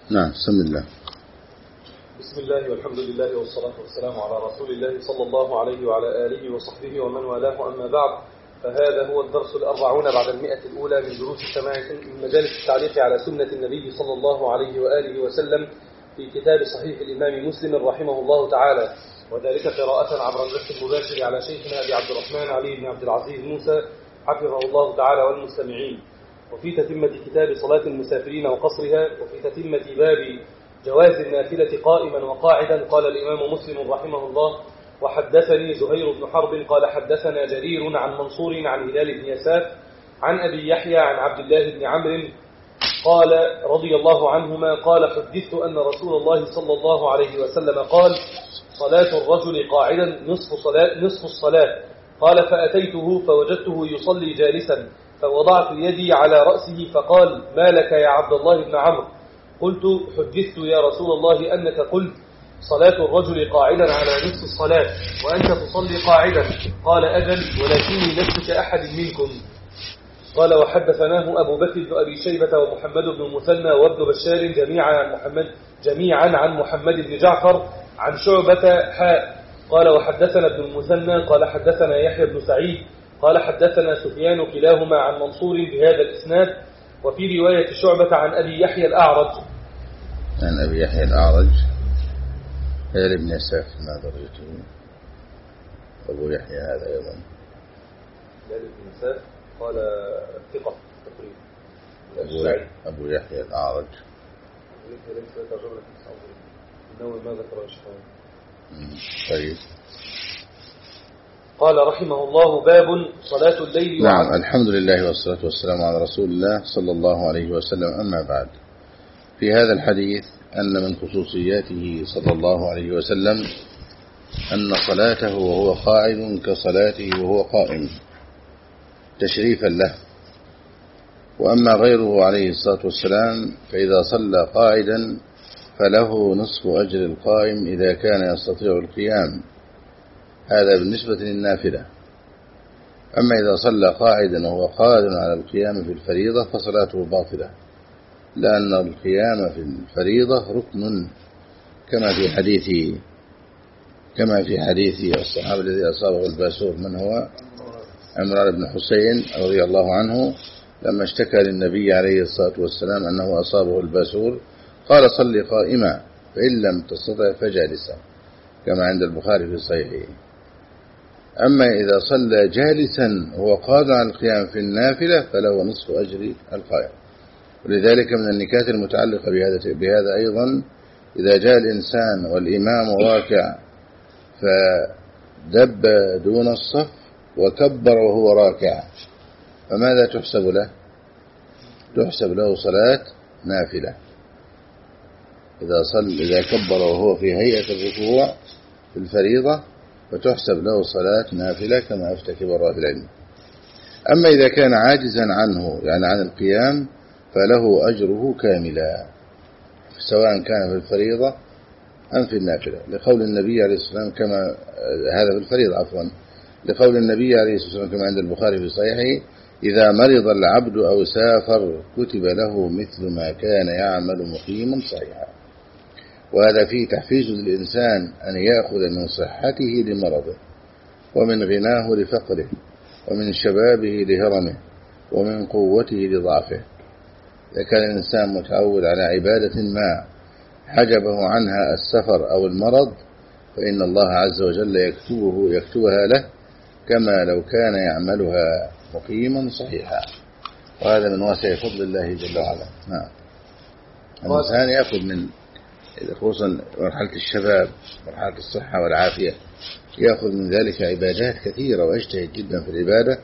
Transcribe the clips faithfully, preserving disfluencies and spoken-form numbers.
نعم. بسم الله. بسم الله والحمد لله والصلاة والسلام على رسول الله صلى الله عليه وعلى آله وصحبه ومن والاه، أما بعد، فهذا هو الدرس الأربعون بعد المئة الأولى من دروس السماع من مجالس التعليق على سنة النبي صلى الله عليه وآله وسلم في كتاب صحيح الإمام مسلم رحمه الله تعالى، وذلك قراءة عبر البث المباشر على شيخنا أبي عبد الرحمن علي بن عبد العزيز موسى حفظه الله تعالى والمستمعين، وفي تتمة كتاب صلاة المسافرين وقصرها، وفي تتمة باب جواز النافلة قائما وقاعدا. قال الإمام مسلم رحمه الله: وحدثني زهير بن حرب قال حدثنا جرير عن منصور عن هلال بن يساف عن أبي يحيى عن عبد الله بن عمرو قال رضي الله عنهما قال: حدثت أن رسول الله صلى الله عليه وسلم قال: صلاة الرجل قاعدا نصف صلاة نصف الصلاة. قال: فأتيته فوجدته يصلي جالسا، فوضعت يدي على رأسه فقال: ما لك يا عبد الله بن عمرو؟ قلت: حدثت يا رسول الله أنك قلت صلاة الرجل قاعدا على نصف الصلاة وأنت تصلي قاعدا. قال: أجل، ولكني لست كأحد منكم. قال: وحدثناه أبو بكر بن أبي شيبة ومحمد بن المثنى وابن بشار جميعا عن محمد جميعا عن محمد بن جعفر عن شعبة حاء. قال: وحدثنا ابن المثنى قال حدثنا يحيى بن سعيد قال حدثنا سفيان كلاهما عن منصور بهذا الإسناد. وفي رواية شعبة عن أبي يحيى الأعرج عن أبي يحيى الأعرج هلال بن يساف ما درجته أبو يحيى هذا أيضا هلال بن يساف قال ثقة تقريبا. أبو, أبو يحيى الأعرج ما ذكر الشيخان. طيب. قال رحمه الله: باب صلاة الليل. نعم. الحمد لله والصلاة والسلام على رسول الله صلى الله عليه وسلم. أما بعد، في هذا الحديث أن من خصوصياته صلى الله عليه وسلم أن صلاته وهو قاعد كصلاته وهو قائم تشريفا له. وأما غيره عليه الصلاة والسلام فإذا صلى قاعدا فله نصف أجر القائم إذا كان يستطيع القيام، هذا بالنسبة للنافلة. أما إذا صلى قاعدا وهو قادر على القيام في الفريضة فصلاته باطلة، لأن القيام في الفريضة ركن، كما في حديث كما في حديث الصحابي الذي أصابه الباسور، من هو؟ عمران بن حسين رضي الله عنه، لما اشتكى للنبي عليه الصلاة والسلام أنه أصابه الباسور قال: صل قائما، فإن لم تستطع فجالسا، كما عند البخاري في صحيحه. أما إذا صلى جالسا وهو قادر على القيام في النافلة فله نصف أجر القائم. ولذلك من النكات المتعلقة بهذا, بهذا أيضا: إذا جاء الإنسان والإمام راكع فدب دون الصف وكبر وهو راكع، فماذا تحسب له؟ تحسب له صلاة نافلة. إذا صل إذا كبر وهو في هيئة الركوع في الفريضة فتحسب له صلاة نافلة، كما أفتى كبار أهل العلم. أما إذا كان عاجزا عنه، يعني عن القيام، فله أجره كاملا، سواء كان في الفريضة أم في النافلة، لقول النبي عليه الصلاة والسلام كما هذا في الفريضة عفوا لقول النبي عليه الصلاة والسلام كما عند البخاري في صحيحه: إذا مرض العبد أو سافر كتب له مثل ما كان يعمل مقيما صحيحا. وهذا فيه تحفيز للإنسان أن يأخذ من صحته لمرضه، ومن غناه لفقره، ومن شبابه لهرمه، ومن قوته لضعفه. إذا كان الإنسان متعود على عبادة ما حجبه عنها السفر أو المرض، فإن الله عز وجل يكتبه يكتبها له كما لو كان يعملها مقيما صحيحا. وهذا من واسع فضل الله جل وعلا. نعم. الإنسان يأخذ من خصوصا مرحلة الشباب، مرحلة الصحة والعافية، يأخذ من ذلك عبادات كثيرة ويجتهد جدا في العبادة،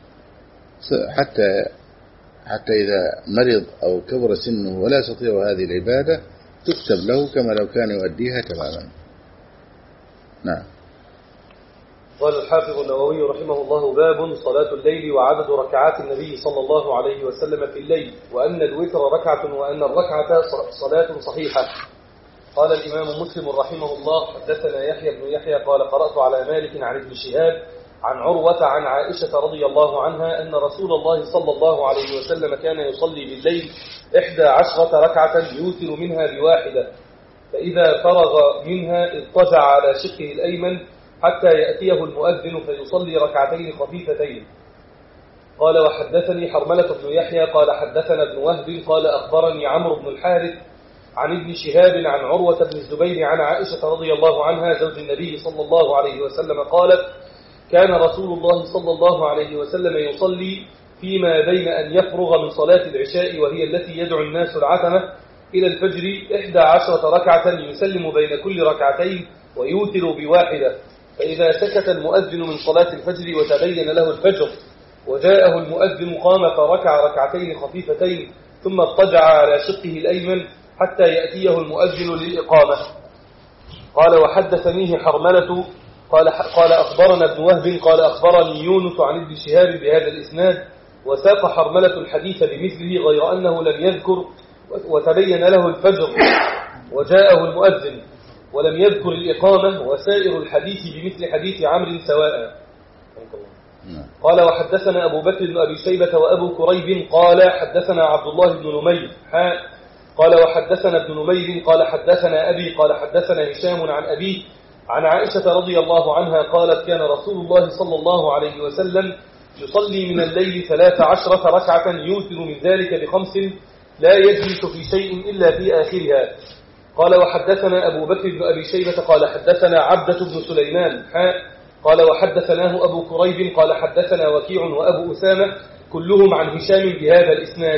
حتى حتى إذا مرض أو كبر سنه ولا يستطيع هذه العبادة تكتب له كما لو كان يؤديها تماما. نعم. قال الحافظ النووي رحمه الله: باب صلاة الليل وعدد ركعات النبي صلى الله عليه وسلم في الليل، وأن الوتر ركعة وأن الركعة صلاة صحيحة. قال الإمام مسلم رحمه الله: حدثنا يحيى بن يحيى قال قرأت على مالك عن ابن شهاب عن عروة عن عائشة رضي الله عنها أن رسول الله صلى الله عليه وسلم كان يصلي بالليل إحدى عشرة ركعة يوتر منها بواحدة، فإذا فرغ منها اضطجع على شقه الأيمن حتى يأتيه المؤذن فيصلي ركعتين خفيفتين. قال وحدثني حرملة بن يحيى قال حدثنا ابن وهب قال أخبرني عمرو بن الحارث عن ابن شهاب عن عروة بن الزبير عن عائشة رضي الله عنها زوج النبي صلى الله عليه وسلم قالت كان رسول الله صلى الله عليه وسلم يصلي فيما بين أن يفرغ من صلاة العشاء وهي التي يدعو الناس العتمة إلى الفجر إحدى عشرة ركعة يسلم بين كل ركعتين ويوتر بواحدة، فإذا سكت المؤذن من صلاة الفجر وتبين له الفجر وجاءه المؤذن قام فركع ركعتين خفيفتين ثم اضطجع على شقه الأيمن حتى يأتيه المؤذن للإقامة. قال وحدثنيه حرملة قال قال أخبرنا ابن وهب قال أخبرني يونس عن ابن شهاب بهذا الإسناد، وساق حرملة الحديث بمثله غير أنه لم يذكر وتبين له الفجر وجاءه المؤذن ولم يذكر الإقامة، وسائر الحديث بمثل حديث عمرو سواء. قال وحدثنا أبو بكر بن أبي شيبة وأبو كريب قال حدثنا عبد الله بن نمير قال وحدثنا ابن نمير قال حدثنا أبي قال حدثنا هشام عن أبيه عن عائشة رضي الله عنها قالت كان رسول الله صلى الله عليه وسلم يصلي من الليل ثلاث عشرة ركعة يوتر من ذلك بخمس لا يجلس في شيء إلا في آخرها. قال وحدثنا أبو بكر بن أبي شيبة قال حدثنا عبدة بن سليمان قال وحدثناه أبو كريب قال حدثنا وكيع وأبو أسامة كلهم عن هشام بهذا الإسناد.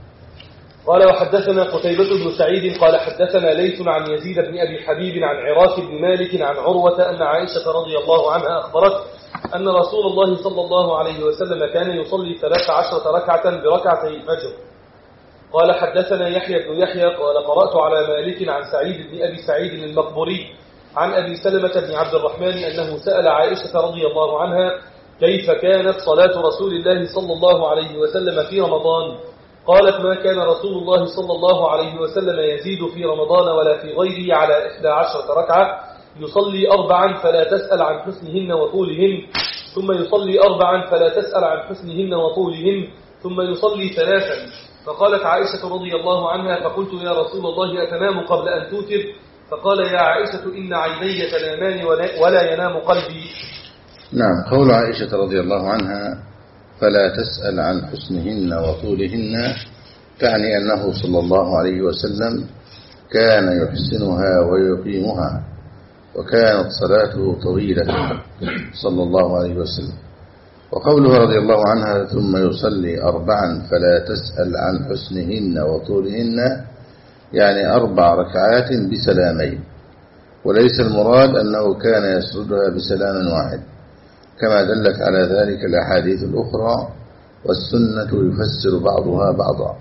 قال وحدثنا قتيبة بن سعيد قال حدثنا ليث عن يزيد بن أبي حبيب عن عراك بن مالك عن عروة أن عائشة رضي الله عنها أخبرت أن رسول الله صلى الله عليه وسلم كان يصلي ثلاث عشرة ركعة بركعتي الفجر. قال حدثنا يحيى بن يحيى قال قرأت على مالك عن سعيد بن أبي سعيد المقبري عن أبي سلمة بن عبد الرحمن أنه سأل عائشة رضي الله عنها كيف كانت صلاة رسول الله صلى الله عليه وسلم في رمضان؟ قالت ما كان رسول الله صلى الله عليه وسلم يزيد في رمضان ولا في غيره على إحدى عشرة ركعة، يصلي أربعا فلا تسأل عن حسنهن وطولهن، ثم يصلي أربعا فلا تسأل عن حسنهن وطولهن، ثم يصلي ثلاثا. فقالت عائشة رضي الله عنها فقلت يا رسول الله أتنام قبل أن توتر؟ فقال يا عائشة إن عيني تنامان ولا ينام قلبي. نعم. قول عائشة رضي الله عنها فلا تسأل عن حسنهن وطولهن تعني أنه صلى الله عليه وسلم كان يحسنها ويقيمها، وكانت صلاته طويلة صلى الله عليه وسلم. وقوله رضي الله عنها ثم يصلي أربعا فلا تسأل عن حسنهن وطولهن يعني أربع ركعات بسلامين، وليس المراد أنه كان يسردها بسلام واحد كما دلت على ذلك الأحاديث الأخرى، والسنة يفسر بعضها بعضا.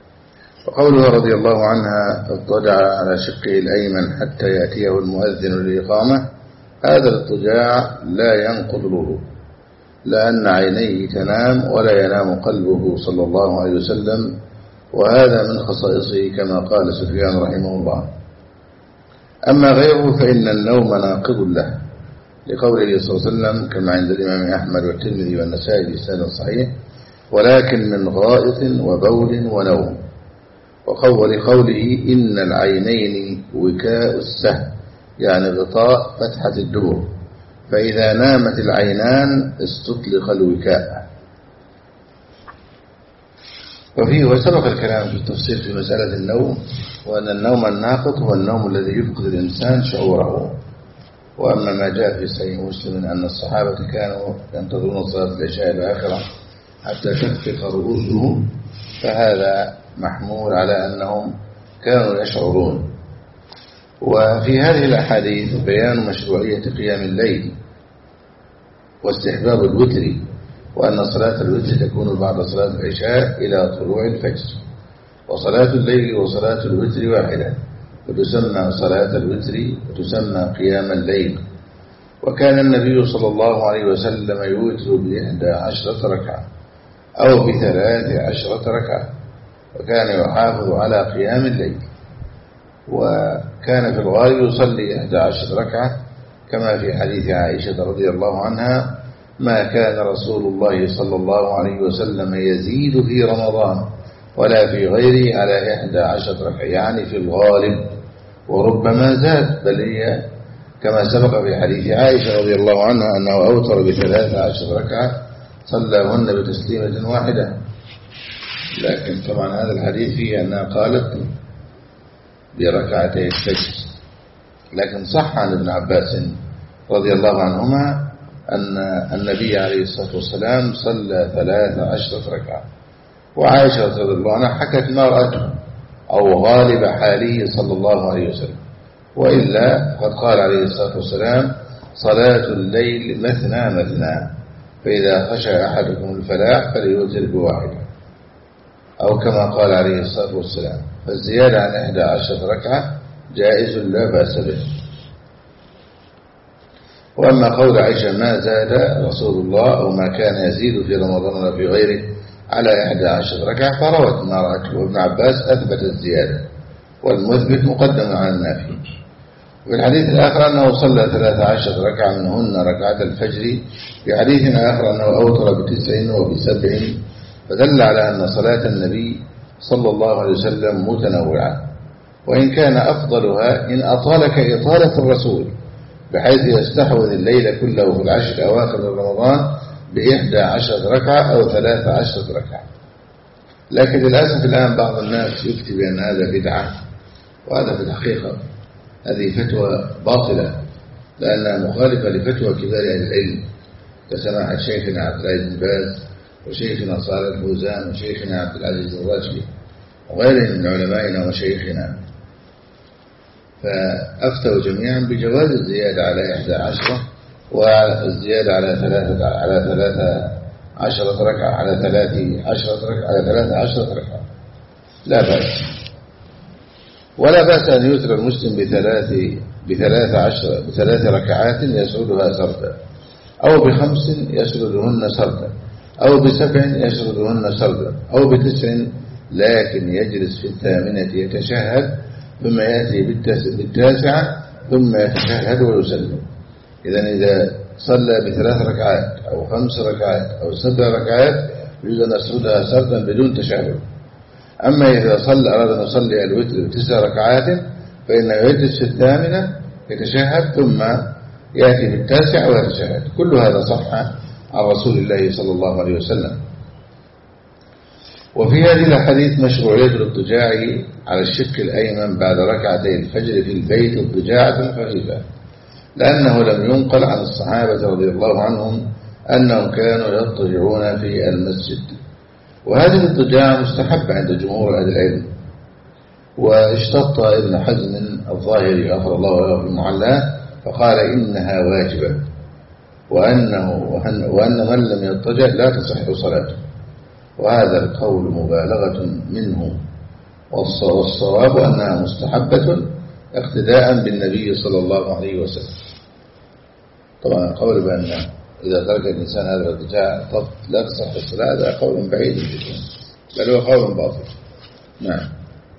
وقوله رضي الله عنها اضطجع على شقه الأيمن حتى يأتيه المؤذن للإقامة، هذا الاضطجاع لا ينقض الوضوء، لأن عينيه تنام ولا ينام قلبه صلى الله عليه وسلم، وهذا من خصائصه كما قال سفيان رحمه الله. أما غيره فإن النوم ناقض له، لقوله صلى الله عليه وسلم كما عند الإمام أحمد والترمذي والنسائي بإسناد صحيح ولكن من غائط وبول ونوم. وقول قوله إن العينين وكاء السهم يعني غطاء فتحة الدبر، فإذا نامت العينان استطلق الوكاء. وفيه وسبق الكلام في التفسير في مسألة النوم، وأن النوم الناقض هو النوم الذي يفقد الإنسان شعوره. وأما ما جاء في صحيح مسلم أن الصحابة كانوا ينتظرون صلاة العشاء الآخرة حتى تخفق رؤوسهم، فهذا محمول على أنهم كانوا يشعرون. وفي هذه الأحاديث بيان مشروعية قيام الليل واستحباب الوتر، وأن صلاة الوتر تكون بعد صلاة العشاء إلى طلوع الفجر، وصلاة الليل وصلاة الوتر واحدة، وتسمى صلاة الوتر وتسمى قيام الليل. وكان النبي صلى الله عليه وسلم يوتر بإحدى عشرة ركعة أو بثلاث عشرة ركعة، وكان يحافظ على قيام الليل، وكان في الغالب يصلي إحدى عشرة ركعة كما في حديث عائشة رضي الله عنها ما كان رسول الله صلى الله عليه وسلم يزيد في رمضان ولا في غيره على إحدى عشر ركعة، يعني في الغالب، وربما زاد، بل هي كما سبق في حديث عائشة رضي الله عنها أنه أوتر بثلاث عشر ركعة صلىهن بتسليمة واحدة. لكن طبعا هذا الحديث فيه أنها قالت بركعتي الفجر، لكن صح عن ابن عباس رضي الله عنهما أن النبي عليه الصلاة والسلام صلى ثلاث عشرة ركعة، وعائشة رضي الله عنها حكت ما رأته أو غالب حاله صلى الله عليه وسلم. وإلا قد قال عليه الصلاة والسلام صلاة الليل مثنى مثنى، فإذا خشى أحدكم الفلاح فليوتر بواحدة، أو كما قال عليه الصلاة والسلام. فالزيادة عن إحدى عشرة ركعة جائز لا بأس به. وأما قول عائشة ما زاد رسول الله أو ما كان يزيد في رمضان ولا في غيره على إحدى عشرة ركعة فروت ما رأته، وابن عباس أثبت الزيادة، والمثبت مقدم على النافي. وفي الحديث الآخر أنه صلى ثلاث عشرة ركعة منهن ركعة الفجر، في حديث آخر أنه أوتر بتسع وبسبع، فدل على أن صلاة النبي صلى الله عليه وسلم متنوعة، وإن كان أفضلها إن أطال كإطالة الرسول بحيث يستحوذ الليل كله في العشر الأواخر من رمضان بإحدى عشرة ركعة أو ثلاث عشرة ركعة. لكن للأسف الآن بعض الناس يفتي بأن هذا بدعة، وهذا في الحقيقة هذه فتوى باطلة، لأنها مخالفة لفتوى كبار أهل العلم كسماحة شيخنا عبد العزيز بن باز وشيخنا صالح الفوزان وشيخنا عبد العزيز الراشدي وغيرهم من علمائنا وشيخنا، فأفتوا جميعا بجواز الزيادة على إحدى عشرة والزيادة على ثلاثة على ثلاثة عشرة ركعة على ثلاث عشرة ركعة على ثلاثة عشرة ركعة لا بأس. ولا بأس أن يوتر المسلم بثلاث بثلاث عشر بثلاث ركعات يسردها سردا، أو بخمس يسردهن سردا، أو بسبع يسردهن سردا، أو بتسع لكن يجلس في الثامنة يتشهد ثم يأتي بالتاسعة ثم يتشهد ويسلم. إذن إذا صلى بثلاث ركعات أو خمس ركعات أو سبع ركعات يجوز أن يسردها سردا بدون تشهد. أما إذا صلى أراد أن يصلي الوتر بتسع ركعات فإنه يجلس في الثامنة يتشهد ثم يأتي بالتاسع ويتشهد. كل هذا صح عن رسول الله صلى الله عليه وسلم. وفي هذه الحديث مشروعية الاضطجاع على الشق الأيمن بعد ركعتي الفجر في البيت اضطجاعة خفيفة، لأنه لم ينقل عن الصحابة رضي الله عنهم أنهم كانوا يضطجعون في المسجد. وهذه الاضطجاع مستحبة عند جمهور أهل العلم. واشتط ابن حزم الظاهري غفر الله له في المعلى فقال إنها واجبة، وأنه وأن من لم يضطجع لا تصح صلاته، وهذا القول مبالغة منه، والصواب أنها مستحبة اقتداء بالنبي صلى الله عليه وسلم. طبعا القول بأن إذا ترك الإنسان هذا الاضطجاع لا تصح الصلاة هذا قول بعيد جدا، بل هو قول باطل. نعم.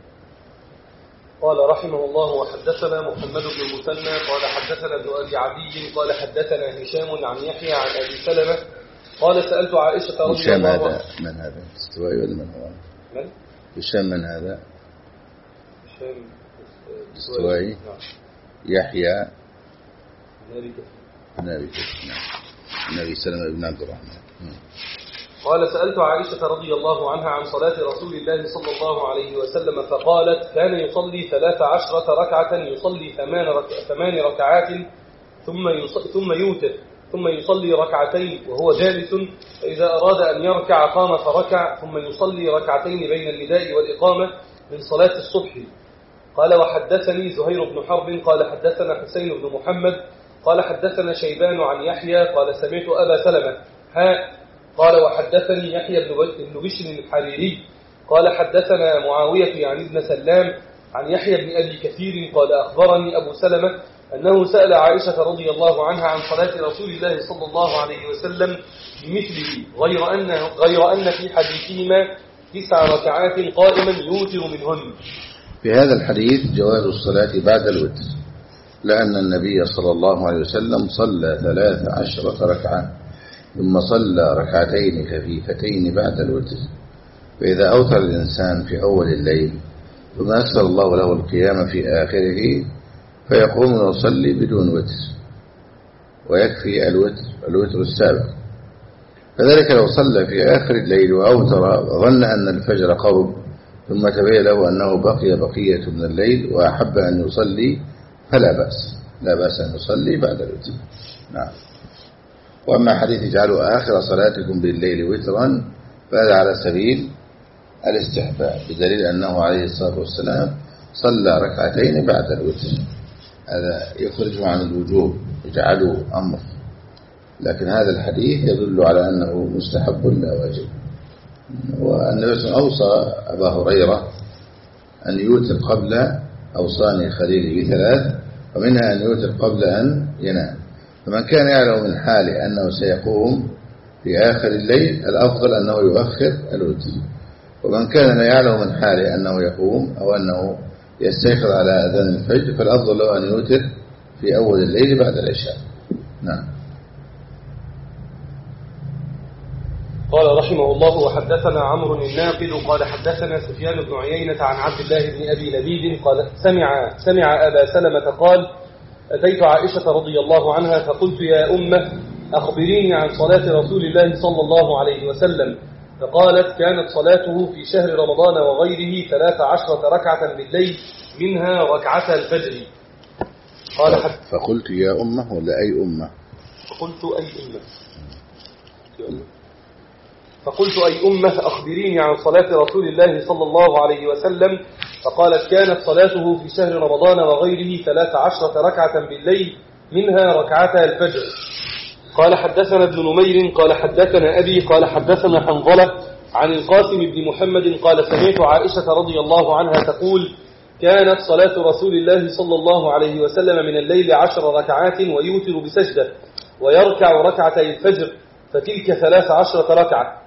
قال رحمه الله وحدثنا محمد بن المثنى قال حدثنا ابن أبي عدي قال حدثنا هشام عن يحيى عن أبي سلمة قال سألت عائشة رضي الله عنها. هذا من هذا استوائي ولا من هو؟ من؟ هشام من هذا؟ هشام استوائي. نعم. يحيى نبي نبي نبي سلمة بن عبد الرحمن. قال سألت عائشة رضي الله عنها عن صلاة رسول الله صلى الله عليه وسلم فقالت كان يصلي ثلاث عشرة ركعة يصلي ثمان, رك... ثمان ركعات ثم, يص... ثم يوتر ثم يصلي ركعتين وهو جالس، فإذا أراد أن يركع قام فركع ثم يصلي ركعتين بين النداء والإقامة من صلاة الصبح. قال وحدثني زهير بن حرب قال حدثنا حسين بن محمد قال حدثنا شيبان عن يحيى قال سمعت أبا سلمة ها قال وحدثني يحيى بن بشر الحريري قال حدثنا معاوية يعني ابن سلام عن يحيى بن أبي كثير قال أخبرني أبو سلمة أنه سأل عائشة رضي الله عنها عن صلاة رسول الله صلى الله عليه وسلم بمثله غير أن, غير أن في حديثهما تسع ركعات قائما يوتر منهن. في هذا الحديث جواز الصلاة بعد الوتر، لأن النبي صلى الله عليه وسلم صلى ثلاث عشرة ركعة ثم صلى ركعتين خفيفتين بعد الوتر، فإذا أوتر الإنسان في أول الليل ثم أسر الله له القيام في آخره فيقوم ويصلي بدون وتر ويكفي الوتر الوتر السابق. فذلك لو صلى في آخر الليل وأوتر ظن أن الفجر قرب ثم تبين له أنه بقي بقية من الليل وأحب أن يصلي فلا بأس لا بأس أن يصلي بعد الوتر. نعم. وأما حديث اجعلوا آخر صلاتكم بالليل وترا فهذا على سبيل الاستحباب بدليل أنه عليه الصلاة والسلام صلى ركعتين بعد الوتر، هذا يخرج عن الوجوب اجعلوا أمر، لكن هذا الحديث يدل على أنه مستحب لا واجب. والنبي صلى الله عليه وسلم أوصى أبا هريرة أن يوتر قبل أوصاني خليلي بثلاث، ومنها أن يوتر قبل أن ينام. فمن كان يعلم من حاله أنه سيقوم في آخر الليل الأفضل أنه يؤخر الوتر، ومن كان لا يعلم من حاله أنه يقوم أو أنه يستيقظ على أذان الفجر فالأفضل له أن يوتر في أول الليل بعد العشاء. نعم. قال رحمه الله: وحدثنا عمرو الناقد قال حدثنا سفيان بن عيينة عن عبد الله بن أبي لبيد قال سمع سمع أبا سلمة قال: أتيت عائشة رضي الله عنها فقلت: يا أمة أخبريني عن صلاة رسول الله صلى الله عليه وسلم. فقالت: كانت صلاته في شهر رمضان وغيره ثلاث عشرة ركعة بالليل منها ركعة الفجر. قال حد فقلت يا أمة ولا أي أمة؟ فقلت أي أمة فقلت أي أمة أخبريني عن صلاة رسول الله صلى الله عليه وسلم. فقالت: كانت صلاته في شهر رمضان وغيره ثلاث عشرة ركعة بالليل منها ركعتا الفجر. قال حدثنا ابن نمير قال حدثنا أبي قال حدثنا حنظلة عن القاسم بن محمد قال سمعت عائشة رضي الله عنها تقول: كانت صلاة رسول الله صلى الله عليه وسلم من الليل عشر ركعات ويوتر بسجدة ويركع ركعتي الفجر فتلك ثلاث عشرة ركعة.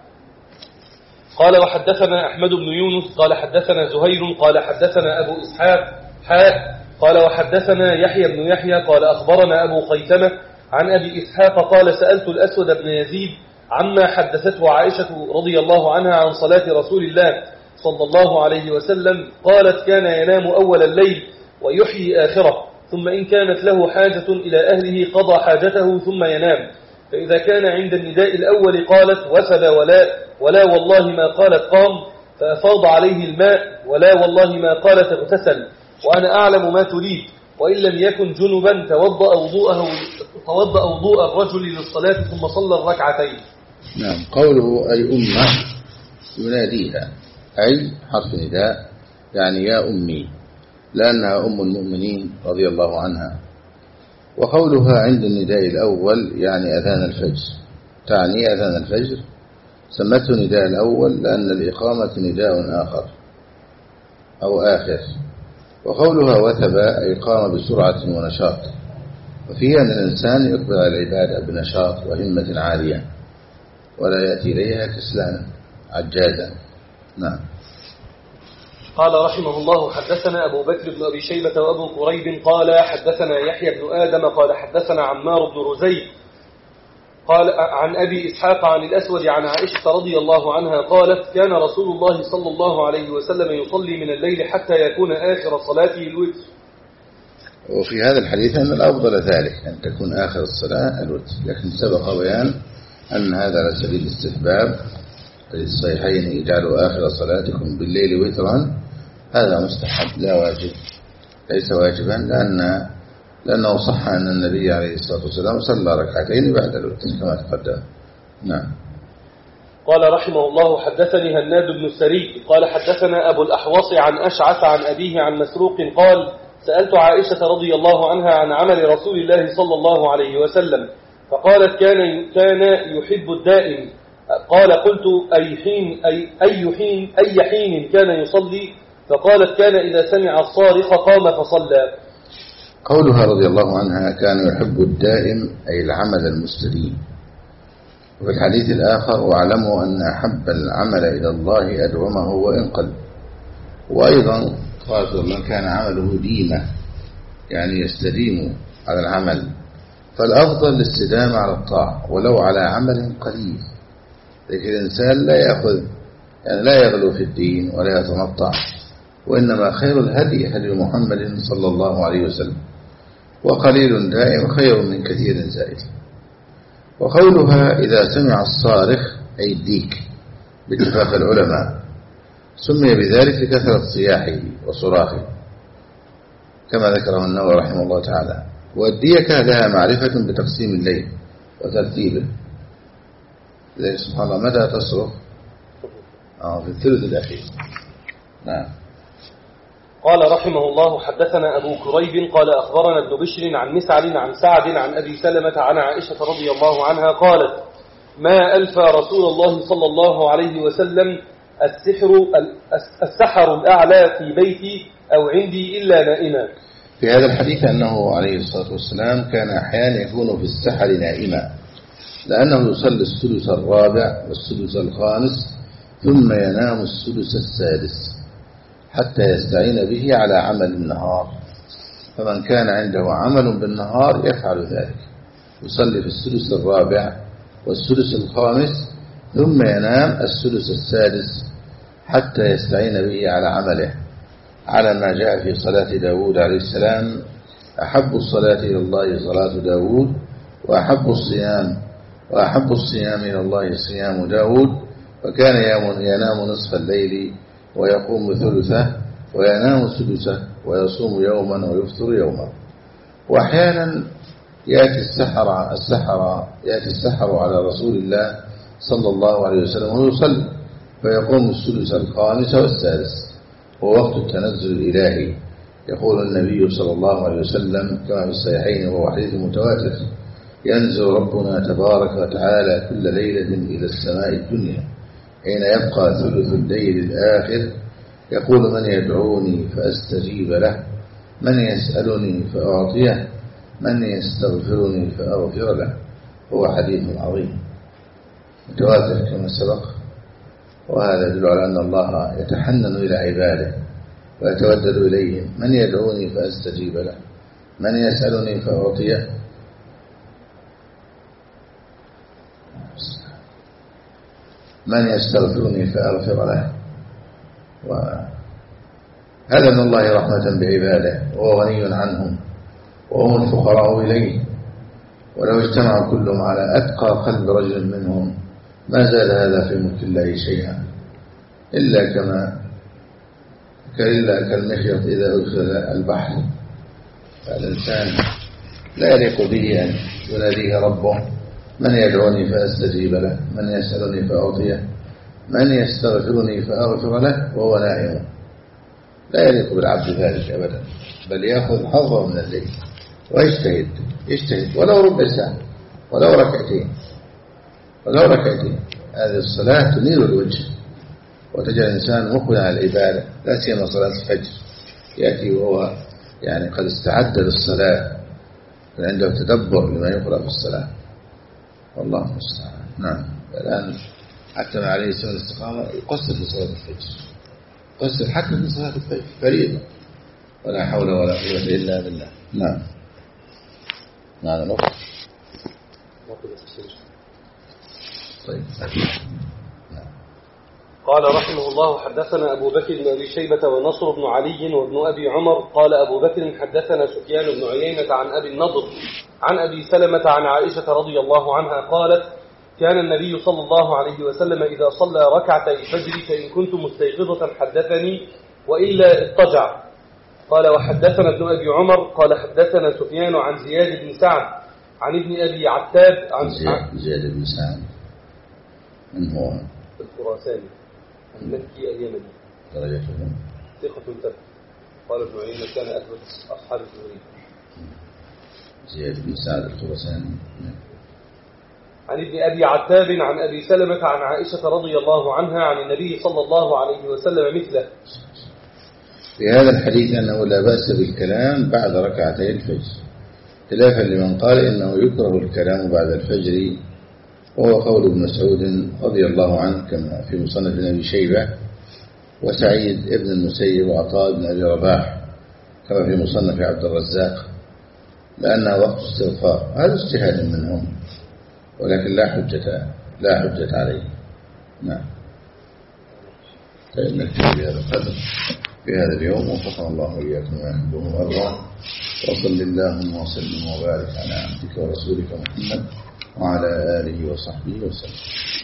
قال وحدثنا أحمد بن يونس قال حدثنا زهير قال حدثنا أبو إسحاق حاء قال وحدثنا يحيى بن يحيى قال أخبرنا أبو خيثمة عن أبي إسحاق قال: سألت الأسود بن يزيد عما حدثته عائشة رضي الله عنها عن صلاة رسول الله صلى الله عليه وسلم. قالت: كان ينام أول الليل ويحيي آخره، ثم إن كانت له حاجة إلى أهله قضى حاجته ثم ينام. فإذا كان عند النداء الأول قالت: وثب ولا ولا والله ما قالت قام فأفاض عليه الماء، ولا والله ما قالت اغتسل، وأنا أعلم ما تريد، وإن لم يكن جنبا توضأ وضوءه توضأ وضوء الرجل للصلاة ثم صلى الركعتين. نعم. قوله أي أمة يناديها، أي حرف نداء يعني يا أمي، لأنها أم المؤمنين رضي الله عنها. وقولها عند النداء الأول يعني أذان الفجر، تعني أذان الفجر، سمته نداء الأول لأن الإقامة نداء آخر أو آخر. وقولها وثب أي قام بسرعة ونشاط، وفيها أن الإنسان يقبل على العبادة بنشاط وهمة عالية ولا يأتي إليها كسلانا عجازا. نعم. قال رحمه الله: حدثنا أبو بكر بن أبي شيبة وأبو كريب قال حدثنا يحيى بن آدم قال حدثنا عمار بن رزيق قال عن أبي إسحاق عن الأسود عن عائشة رضي الله عنها قالت: كان رسول الله صلى الله عليه وسلم يصلي من الليل حتى يكون آخر صلاته الوتر. وفي هذا الحديث أن الأفضل ذلك أن تكون آخر الصلاة الوتر، لكن سبق بيان أن هذا على سبيل الاستحباب. الصحيحين اجعلوا آخر صلاتكم بالليل وترا، هذا مستحب لا واجب، ليس واجبا، لأن لأنه صح أن النبي عليه الصلاة والسلام صلى ركعتين بعد الوتر كما تقدم. نعم. قال رحمه الله: حدثني هناد بن السري قال حدثنا أبو الأحوص عن أشعث عن أبيه عن مسروق قال: سألت عائشة رضي الله عنها عن عمل رسول الله صلى الله عليه وسلم، فقالت: كان كان يحب الدائم. قال: قلت: أي حين أي أي حين أي حين كان يصلي؟ فقالت: كان إذا سمع الصارخ قام فصلى. قولها رضي الله عنها كان يحب الدائم أي العمل المستديم. وفي الحديث الآخر: واعلموا أن أحب العمل إلى الله أدومه وإن قل. وأيضا قالت: من كان عمله ديمة يعني يستديم على العمل فالأفضل الاستدامة على الطاعة ولو على عمل قليل، لكن الإنسان لا يأخذ يعني لا يغلو في الدين ولا يتنطع، وإنما خير الهدي هدي محمد صلى الله عليه وسلم، وقليل دائم خير من كثير زائد. وقولها إذا سمع الصارخ أي الديك باتفاق العلماء، سمي بذلك لكثرة صياحه وصراخه كما ذكره النووي رحمه الله تعالى. والديكة لها معرفة بتقسيم الليل وترتيبه، لذلك سبحان الله متى تصرخ؟ آه في الثلث الأخير. نعم. قال رحمه الله حدثنا أبو كريب قال أخبرنا ابن بشر عن مسعر عن سعد عن أبي سلمة عن عائشة رضي الله عنها قالت ما ألفى رسول الله صلى الله عليه وسلم السحر, السحر الأعلى في بيتي أو عندي إلا نائما. في هذا الحديث أنه عليه الصلاة والسلام كان أحيانا يكون في السحر نائما، لأنه يصلي السدس الرابع والسدس الخامس ثم ينام السدس السادس حتى يستعين به على عمل النهار. فمن كان عنده عمل بالنهار يفعل ذلك، يصلي في السدس الرابع والسدس الخامس ثم ينام السدس السادس حتى يستعين به على عمله، على ما جاء في صلاة داود عليه السلام أحب الصلاة إلى الله صلاة داود وأحب الصيام وأحب الصيام إلى الله صيام داود، وكان ينام نصف الليل ويقوم ثلثه وينام سدسه ويصوم يوما ويفطر يوما. وأحيانا يأتي السحر السحر يأتي السحر على رسول الله صلى الله عليه وسلم ويصلي فيقوم السدس الخامس والسادس ووقت التنزل الإلهي. يقول النبي صلى الله عليه وسلم كما في الصحيحين وهو حديث متواتر ينزل ربنا تبارك وتعالى كل ليلة إلى السماء الدنيا حين يبقى ثلث الليل الآخر يقول من يدعوني فأستجيب له، من يسألني فأعطيه، من يستغفرني فأغفر له. هو حديث عظيم متواتر كما سبق، وهذا يدل على أن الله يتحنن إلى عباده ويتودد إليهم. من يدعوني فأستجيب له، من يسألني فأعطيه، من يستغفرني فأغفر له. وهذا من الله رحمة بعباده وهو غني عنهم وهم الفقراء إليه، ولو اجتمعوا كلهم على أتقى قلب رجل منهم ما زاد هذا في ملك الله شيئا إلا كما إلا كالمخيط إذا أدخل البحر. فالإنسان لا يليق به أن يناديه ربه من يدعوني فأستجيب له، من يسألني فأعطيه، من يستغفرني فأغفر له وهو نائم. لا يليق بالعبد ذلك أبدا، بل يأخذ حظه من الليل ويجتهد يجتهد ولو ربع ساعة ولو ركعتين ولو ركعتين. هذه الصلاة تنير الوجه وتجعل الإنسان مقبلا على العبادة، لا سيما صلاة الفجر يأتي وهو يعني قد استعد للصلاة عنده تدبر لما يقرأ في الصلاة. والله المستعان. نعم. الآن حتى مع عليه السلام الاستقامة يقصر في صلاة الفجر، يقصر حتى في صلاة الفجر فريضة، ولا حول ولا قوة إلا بالله. نعم. نعم الوقت. طيب. نعم. قال رحمه الله حدثنا أبو بكر بن أبي شيبة ونصر بن علي وابن أبي عمر قال أبو بكر حدثنا سفيان بن عيينة عن أبي النضر عن أبي سلمة عن عائشة رضي الله عنها قالت كان النبي صلى الله عليه وسلم إذا صلى ركعتي الفجر فإن كنت مستيقظة حدثني وإلا اضطجع. قال وحدثنا ابن أبي عمر قال حدثنا سفيان عن زياد بن سعد عن ابن أبي عتاب عن زياد بن سعد من هو الخراساني المكي اليمني درجته ثقة ثبت. قال ابن عيينة كان أثبت أصحاب الزهري. زياد بن سعد الخراساني عن ابن أبي عتاب عن أبي سلمة عن عائشة رضي الله عنها عن النبي صلى الله عليه وسلم مثله. في هذا الحديث أنه لا بأس بالكلام بعد ركعتي الفجر، خلافا لمن قال إنه يكره الكلام بعد الفجر، وهو قول ابن مسعود رضي الله عنه كما في مصنف ابن أبي شيبة وسعيد ابن المسيب وعطاء بن أبي رباح كما في مصنف عبد الرزاق لأنها وقت استغفار. هذا اجتهاد منهم، ولكن لا حجة لا حجة عليه. نعم. طيب نكتفي بهذا القدر في هذا اليوم، وفقنا الله وإياكم ويحبه ويرضاه. وصل اللهم وسلم وبارك على عبدك ورسولك محمد وعلى آله وصحبه وسلم.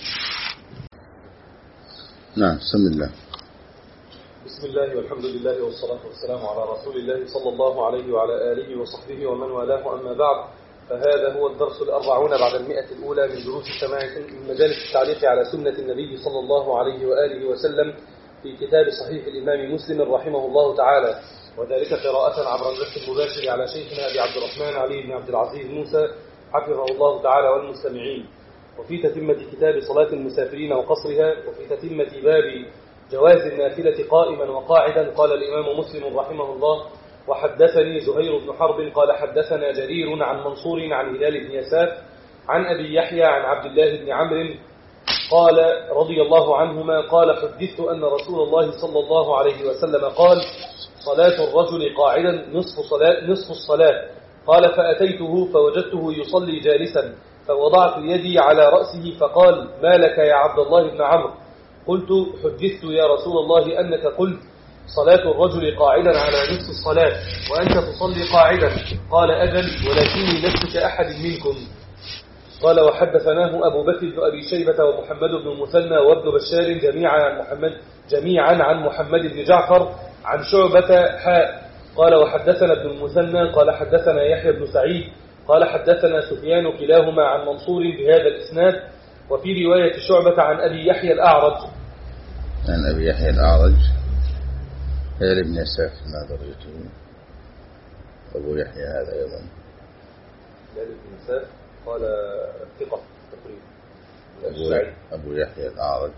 نعم، بسم الله. بسم الله والحمد لله والصلاة والسلام على رسول الله صلى الله عليه وعلى آله وصحبه ومن والاه، أما بعد، فهذا هو الدرس الأربعون بعد المئة الأولى من دروس السماع من مجالس التعليق على سنة النبي صلى الله عليه وآله وسلم في كتاب صحيح الإمام مسلم رحمه الله تعالى، وذلك قراءة عبر البث المباشر على شيخنا أبي عبد الرحمن علي بن عبد العزيز موسى حفظه الله تعالى والمستمعين، وفي تتمة كتاب صلاة المسافرين وقصرها، وفي تتمة باب جواز النافلة قائما وقاعدا. قال الإمام مسلم رحمه الله: وحدثني زهير بن حرب قال حدثنا جرير عن منصور عن هلال بن يساف عن أبي يحيى عن عبد الله بن عمرو قال رضي الله عنهما قال: حدثت أن رسول الله صلى الله عليه وسلم قال: صلاة الرجل قاعدا نصف صلاة نصف الصلاة. قال: فأتيته فوجدته يصلي جالسا، فوضعت يدي على رأسه فقال: ما لك يا عبد الله بن عمرو؟ قلت: حدثت يا رسول الله أنك قلت: صلاة الرجل قاعدا على نصف الصلاة وأنت تصلي قاعدا. قال: أجل، ولكني لست كأحد منكم. قال: وحدثناه أبو بكر بن أبي شيبة ومحمد بن المثنى وابن بشار جميعا عن محمد جميعا عن محمد بن جعفر عن شعبة حاء. قال: وحدثنا ابن المثنى قال حدثنا يحيى بن سعيد قال حدثنا سفيان كلاهما عن منصور بهذا الإسناد. وفي رواية شعبة عن أبي يحيى الأعرج عن أبي يحيى الأعرج هلال بن يساف ما درجته؟ أبو يحيى هذا أيضا هلال بن يساف قال ثقة تقريبا. أبو, أبو يحيى الأعرج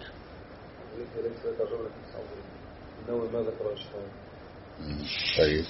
ما ذكر الشيخ. طيب.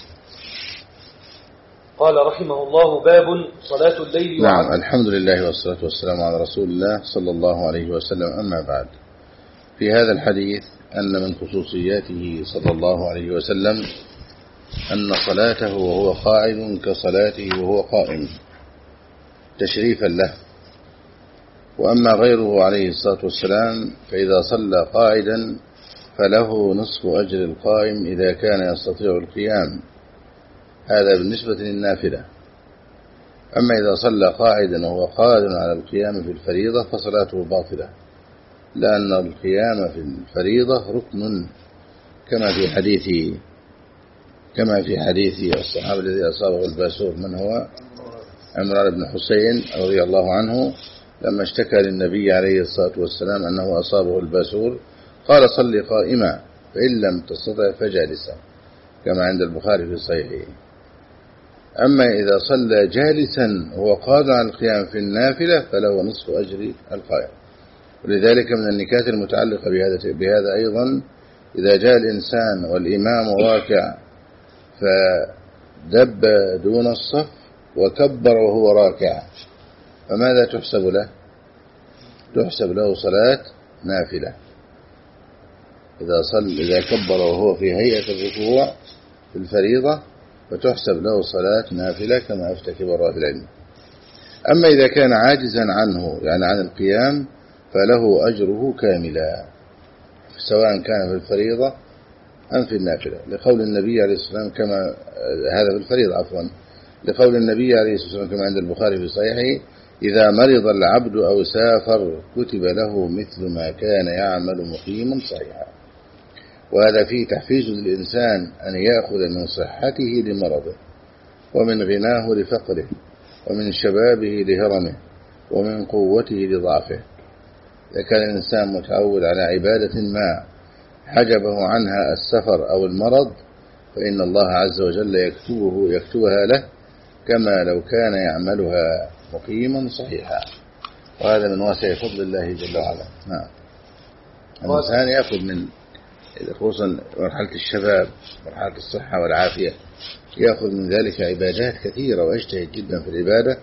قال رحمه الله: باب صلاة الليل. نعم، وعن... الحمد لله والصلاة والسلام على رسول الله صلى الله عليه وسلم. أما بعد، في هذا الحديث أن من خصوصياته صلى الله عليه وسلم أن صلاته وهو قاعد كصلاته وهو قائم تشريفا له. وأما غيره عليه الصلاة والسلام فإذا صلى قاعدا فله نصف أجر القائم إذا كان يستطيع القيام، هذا بالنسبة للنافلة. أما إذا صلى قاعدا وهو قادر على القيام في الفريضة فصلاته باطلة، لأن القيام في الفريضة ركن، كما في حديث كما في حديث الصحابي الذي أصابه الباسور، من هو؟ عمران بن حسين رضي الله عنه، لما اشتكى للنبي عليه الصلاة والسلام أنه أصابه الباسور قال: صلي قائما، فإن لم تستطع فجالسا، كما عند البخاري في صحيحه. أما إذا صلى جالسا وهو قادر على القيام في النافلة فله نصف أجر القائم. ولذلك من النكات المتعلقة بهذا, بهذا أيضا: إذا جاء الإنسان والإمام راكع فدب دون الصف وكبر وهو راكع، فماذا تحسب له؟ تحسب له صلاة نافلة. إذا صل إذا كبر وهو في هيئة الركوع في الفريضة فتحسب له صلاة نافلة، كما أفتى كبار أهل العلم. أما إذا كان عاجزا عنه، يعني عن القيام، فله أجره كاملا، سواء كان في الفريضة أم في النافلة، لقول النبي عليه الصلاة والسلام كما هذا في الفريضة عفوا لقول النبي عليه الصلاة والسلام كما عند البخاري في صحيحه: إذا مرض العبد أو سافر كتب له مثل ما كان يعمل مقيما صحيحا. وهذا فيه تحفيز للإنسان أن يأخذ من صحته لمرضه، ومن غناه لفقره، ومن شبابه لهرمه، ومن قوته لضعفه. إذا كان الإنسان متعود على عبادة ما حجبه عنها السفر أو المرض، فإن الله عز وجل يكتبه يكتبها له كما لو كان يعملها مقيما صحيحا. وهذا من واسع فضل الله جل وعلا. نعم. الإنسان يأخذ من خصوصا مرحلة الشباب، مرحلة الصحة والعافية، يأخذ من ذلك عبادات كثيرة ويجتهد جدا في العبادة،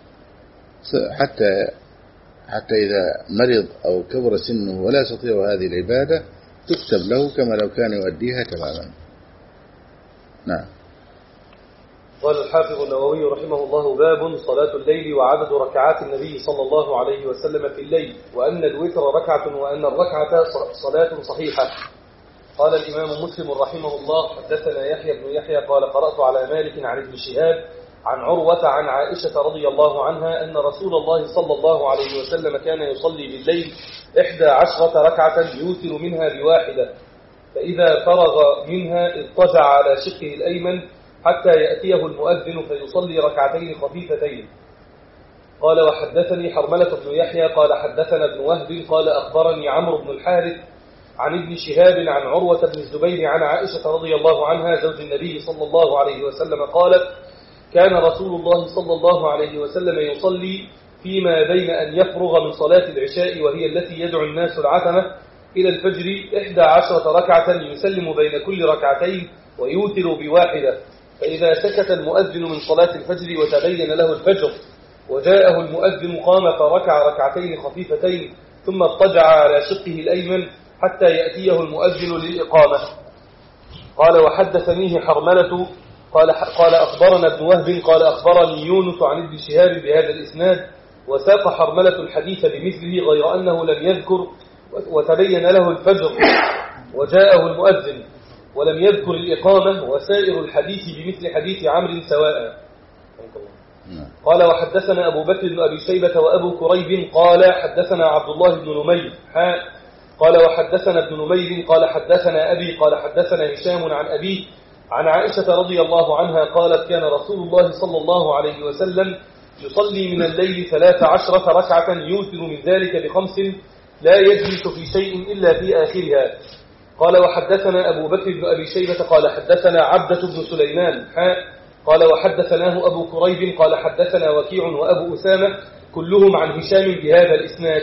حتى حتى إذا مرض أو كبر سنه ولا يستطيع هذه العبادة تكتب له كما لو كان يؤديها تماما. نعم. قال الحافظ النووي رحمه الله: باب صلاة الليل وعدد ركعات النبي صلى الله عليه وسلم في الليل، وأن الوتر ركعة وأن الركعة صلاة صحيحة. قال الإمام مسلم رحمه الله: حدثنا يحيى بن يحيى قال قرأت على مالك عن ابن شهاب عن عروة عن عائشة رضي الله عنها أن رسول الله صلى الله عليه وسلم كان يصلي بالليل إحدى عشرة ركعة يوتر منها بواحدة، فإذا فرغ منها اضطجع على شقه الأيمن حتى يأتيه المؤذن فيصلي ركعتين خفيفتين. قال: وحدثني حرملة بن يحيى قال حدثنا ابن وهب قال أخبرني عمرو بن الحارث عن ابن شهاب عن عروة بن الزبير عن عائشة رضي الله عنها زوج النبي صلى الله عليه وسلم قالت: كان رسول الله صلى الله عليه وسلم يصلي فيما بين أن يفرغ من صلاة العشاء وهي التي يدعو الناس العتمة إلى الفجر إحدى عشرة ركعة يسلم بين كل ركعتين ويوتر بواحدة، فإذا سكت المؤذن من صلاة الفجر وتبين له الفجر وجاءه المؤذن قام فركع ركعتين خفيفتين ثم اضطجع على شقه الأيمن حتى يأتيه المؤذن للإقامة. قال: وحدثنيه حرملة قال قال أخبرنا ابن وهب قال أخبرني يونس عن ابن شهاب بهذا الإسناد، وساق حرملة الحديث بمثله غير أنه لم يذكر وتبين له الفجر وجاءه المؤذن، ولم يذكر الإقامة، وسائر الحديث بمثل حديث عمرو سواء. قال: وحدثنا أبو بكر بن أبي شيبة وأبو كريب قال حدثنا عبد الله بن نمير قال وحدثنا ابن نمير قال حدثنا أبي قال حدثنا هشام عن أبيه عن عائشة رضي الله عنها قالت: كان رسول الله صلى الله عليه وسلم يصلي من الليل ثلاث عشرة ركعة يوتر من ذلك بخمس لا يجلس في شيء إلا في آخرها. قال: وحدثنا أبو بكر بن أبي شيبة قال حدثنا عبدة بن سليمان قال وحدثناه أبو كريب قال حدثنا وكيع وأبو أسامة كلهم عن هشام بهذا الإسناد.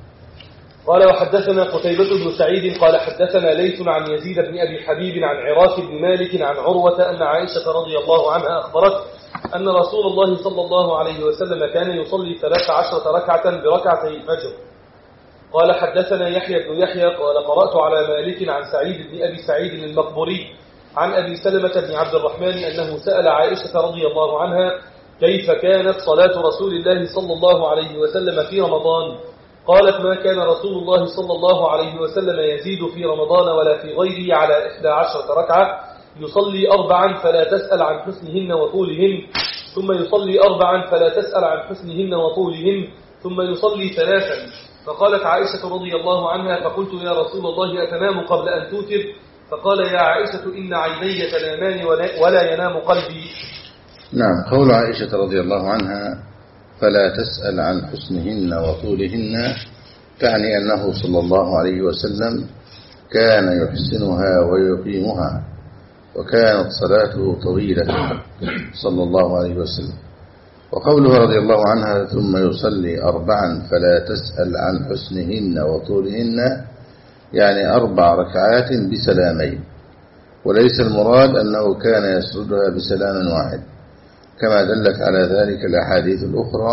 قال: وحدثنا قتيبة بن سعيد قال حدثنا ليث عن يزيد بن أبي حبيب عن عراك بن مالك عن عروة أن عائشة رضي الله عنها أخبرت أن رسول الله صلى الله عليه وسلم كان يصلي ثلاث عشرة ركعة بركعتي الفجر. قال: حدثنا يحيى بن يحيى قال قرأت على مالك عن سعيد بن أبي سعيد المقبوري عن أبي سلمة بن عبد الرحمن أنه سأل عائشة رضي الله عنها كيف كانت صلاة رسول الله صلى الله عليه وسلم في رمضان. قالت: ما كان رسول الله صلى الله عليه وسلم يزيد في رمضان ولا في غيره على إحدى عشرة ركعة، يصلي أربعا فلا تسأل عن حسنهن وطولهن، ثم يصلي أربعا فلا تسأل عن حسنهن وطولهن، ثم يصلي ثلاثا. فقالت عائشة رضي الله عنها: فقلت: يا رسول الله أتنام قبل أن توتر؟ فقال: يا عائشة إن عيني تنامان ولا ينام قلبي. نعم. قول عائشة رضي الله عنها فلا تسأل عن حسنهن وطولهن تعني أنه صلى الله عليه وسلم كان يحسنها ويقيمها، وكانت صلاته طويلة صلى الله عليه وسلم. وقوله رضي الله عنها ثم يصلي أربعا فلا تسأل عن حسنهن وطولهن يعني أربع ركعات بسلامين، وليس المراد أنه كان يسردها بسلام واحد كما دلت على ذلك الأحاديث الأخرى،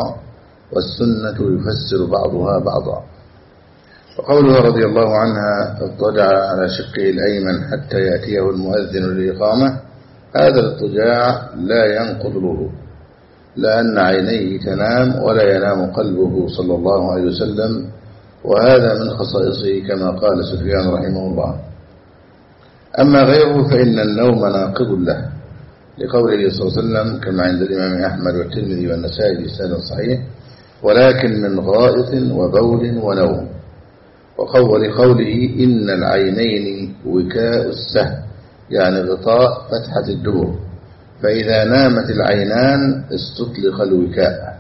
والسنة يفسر بعضها بعضا. وقوله رضي الله عنها اضطجع على شقه الأيمن حتى يأتيه المؤذن للإقامة، هذا الاضطجاع لا ينقض الوضوء، لأن عينيه تنام ولا ينام قلبه صلى الله عليه وسلم، وهذا من خصائصه كما قال سفيان رحمه الله. أما غيره فإن النوم ناقض له، لقوله صلى الله عليه وسلم كما عند الإمام أحمد والترمذي والنسائي بإسناد صحيح: ولكن من غائط وبول ونوم. وقول قوله إن العينين وكاء السهم يعني غطاء فتحة الدبر، فإذا نامت العينان استطلق الوكاء.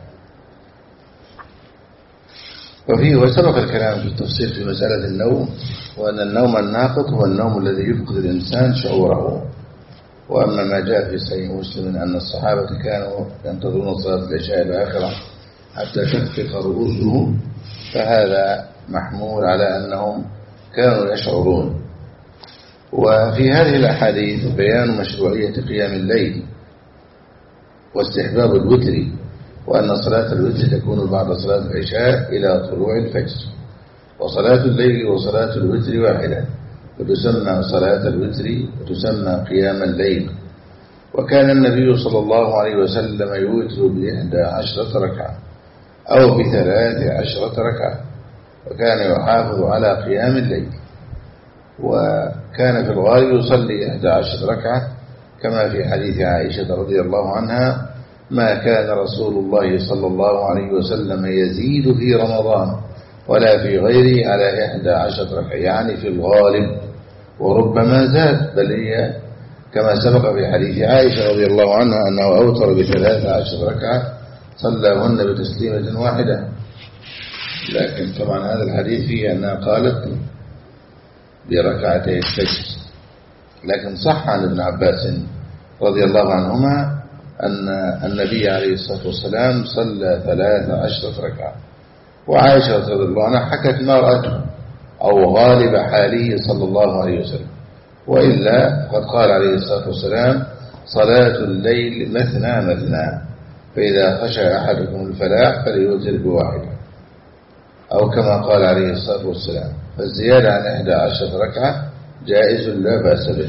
وفيه وسبق الكلام في التفسير في مسألة النوم، وأن النوم الناقض هو النوم الذي يفقد الإنسان شعوره. وأما ما جاء في صحيح مسلم أن الصحابة كانوا ينتظرون صلاة العشاء الآخرة حتى تخفق رؤوسهم، فهذا محمول على أنهم كانوا يشعرون. وفي هذه الأحاديث بيان مشروعية قيام الليل واستحباب الوتر، وأن صلاة الوتر تكون بعد صلاة العشاء إلى طلوع الفجر، وصلاة الليل وصلاة الوتر واحدة، وتسمى صلاة الوتر وتسمى قيام الليل. وكان النبي صلى الله عليه وسلم يوتر بإحدى عشرة ركعة أو بثلاث عشرة ركعة، وكان يحافظ على قيام الليل، وكان في الغالب يصلي إحدى عشرة ركعة كما في حديث عائشة رضي الله عنها: ما كان رسول الله صلى الله عليه وسلم يزيد في رمضان ولا في غيره على إحدى عشرة ركعة، يعني في الغالب، وربما زاد، بل هي كما سبق في حديث عائشة رضي الله عنها أنه أوتر بثلاث عشر ركعة صلىهن بتسليمة واحدة. لكن طبعا هذا الحديث فيه أنها قالت بركعتي الفجر، لكن صح عن ابن عباس رضي الله عنهما أن النبي عليه الصلاة والسلام صلى ثلاث عشرة ركعة. وعائشة رضي الله عنها حكت ما رأته أو غالب حاله صلى الله عليه وسلم، وإلا قد قال عليه الصلاة والسلام: صلاة الليل مثنى مثنى، فإذا خشى أحدكم الفلاح فليوتر بواحدة، أو كما قال عليه الصلاة والسلام. فالزيادة عن إحدى عشرة ركعة جائز لا بأس به.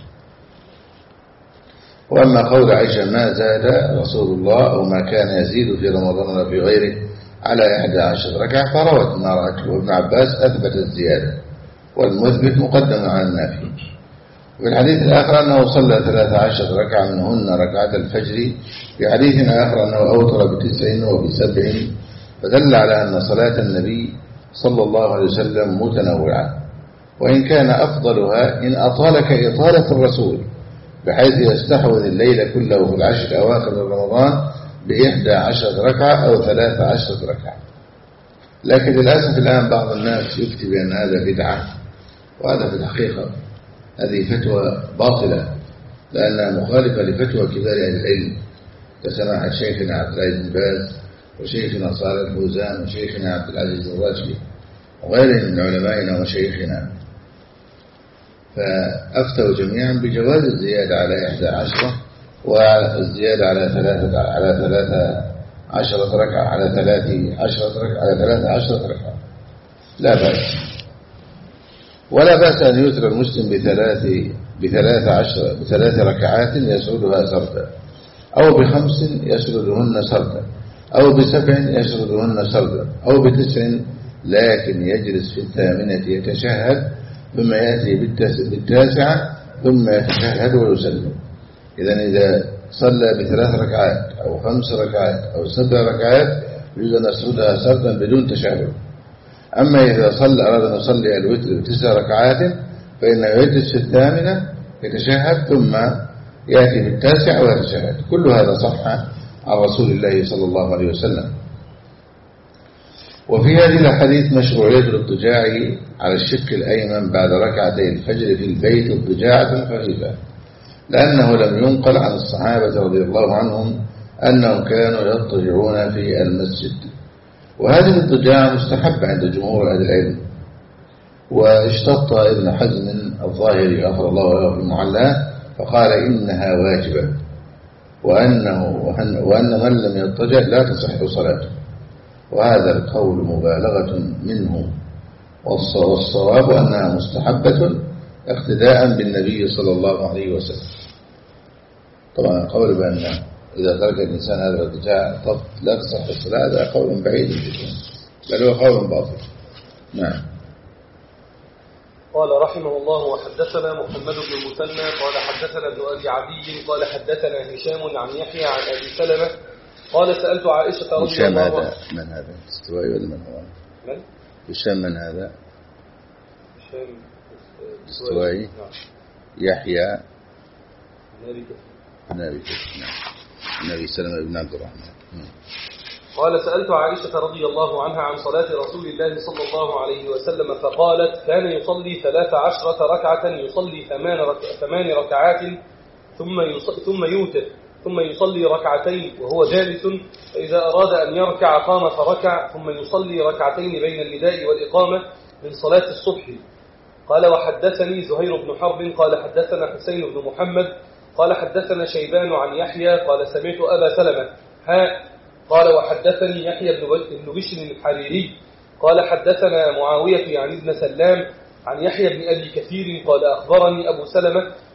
وأما قول عائشة: ما زاد رسول الله أو ما كان يزيد في رمضان ولا في غيره على إحدى عشرة ركعة، فروت ما رأته ابن عباس أثبت الزيادة، والمثبت مقدم على النافي. وفي الحديث الآخر أنه صلى ثلاث عشرة ركعة منهن ركعة الفجر، في حديث آخر أنه أوتر بتسع وبسبع، فدل على أن صلاة النبي صلى الله عليه وسلم متنوعة، وإن كان أفضلها إن أطال كإطالة الرسول بحيث يستحوذ الليل كله في العشر الأواخر من رمضان بإحدى عشرة ركعة أو ثلاث عشرة ركعة. لكن للأسف الآن بعض الناس يفتي بأن هذا بدعة، وهذا في الحقيقة هذه فتوى باطلة، لأنها مخالفة لفتوى كبار أهل العلم كسماحة شيخنا عبد العزيز بن باز وشيخنا صالح الفوزان وشيخنا عبد العزيز الراشدي وغيرهم من علمائنا وشيخنا، فأفتوا جميعا بجواز الزيادة على إحدى عشرة والزيادة على ثلاثة على ثلاثة عشرة ركعة على ثلاث عشرة ركعة على ثلاثة عشرة ركعة لا بأس. ولا بأس أن يوتر المسلم بثلاث بثلاث عشر بثلاث ركعات يسردها سردا، أو بخمس يسردهن سردا، أو بسبع يسردهن سردا، أو بتسع لكن يجلس في الثامنة يتشهد ثم يأتي بالتاسعة ثم يتشهد ويسلم. إذن إذا صلى بثلاث ركعات أو خمس ركعات أو سبع ركعات يجوز أن يسردها سردا بدون تشهد. أما إذا صلى أراد أن يصلي الوتر بتسع ركعات فإنه يجلس في الثامنة يتشهد ثم يأتي بالتاسع ويتشهد. كل هذا صح عن رسول الله صلى الله عليه وسلم. وفي هذه الحديث مشروعية الاضطجاع على الشق الأيمن بعد ركعتي الفجر في البيت اضطجاعة خفيفة، لأنه لم ينقل عن الصحابة رضي الله عنهم أنهم كانوا يضطجعون في المسجد. وهذه الاضطجاع مستحبة عند جمهور أهل العلم. واشتط ابن حزم الظاهري غفر الله له في المعلى فقال إنها واجبة، وأنه وأن من لم يضطجع لا تصح صلاته، وهذا القول مبالغة منه، والصواب أنها مستحبة اقتداء بالنبي صلى الله عليه وسلم. طبعا القول بأن إذا ترك الإنسان هذا الاضطجاع لا تصح الصلاة هذا قول بعيد جدا، بل هو قول باطل. نعم. قال رحمه الله: وحدثنا محمد بن المثنى قال حدثنا ابن أبي عدي قال حدثنا هشام عن يحيى عن أبي سلمة قال سألت عائشة رضي الله عنها. من هذا استوائي ولا من هو؟ من؟ هشام من هذا؟ هشام استوائي. نعم. يحيى نبي كثير. نبي كثير. نعم. نبي سلمة بن عبد الرحمن. قال سألت عائشة رضي الله عنها عن صلاة رسول الله صلى الله عليه وسلم فقالت: كان يصلي ثلاث عشرة ركعة يصلي ثمان, رك... ثمان ركعات ثم يص... ثم يوتر ثم يصلي ركعتين وهو جالس، فإذا أراد أن يركع قام فركع ثم يصلي ركعتين بين النداء والإقامة من صلاة الصبح. قال وحدثني زهير بن حرب قال حدثنا حسين بن محمد قال حدثنا شيبان عن يحيى قال سمعت أبا سلمة ها قال وحدثني يحيى بن بشر الحريري قال حدثنا معاوية عن ابن سلام عن يحيى بن أبي كثير قال أخبرني أبو سلمة